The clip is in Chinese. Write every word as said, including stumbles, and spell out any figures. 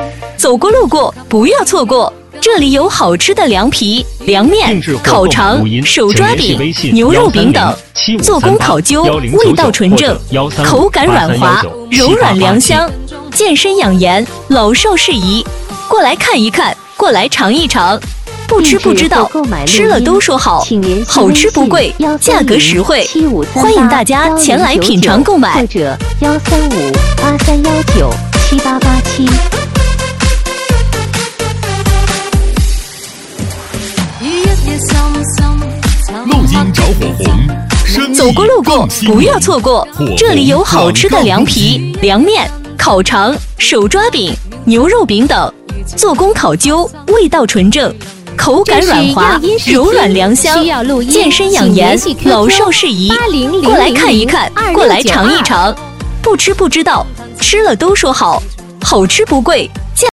走过路过不要错过，这里有好吃的凉皮、凉面、烤肠、手抓饼、牛肉饼等，做工考究，味道纯正，口感软滑，柔软良香，健身养颜，老少适宜。过来看一看，过来尝一尝。不吃不知道，吃了都说好，好吃不贵，价格实惠，欢迎大家前来品尝购买。 或者幺三五八三幺九七八八七。 录音着火红， 走过路过不要错过，这里有好吃的凉皮、凉面、烤肠、手抓饼、牛肉饼等，做工考究，味道纯正。口感软滑，柔软良香，健身养颜，老少适宜。过来看一看，过来尝一尝。不吃不知道，吃了都说好，好吃不贵。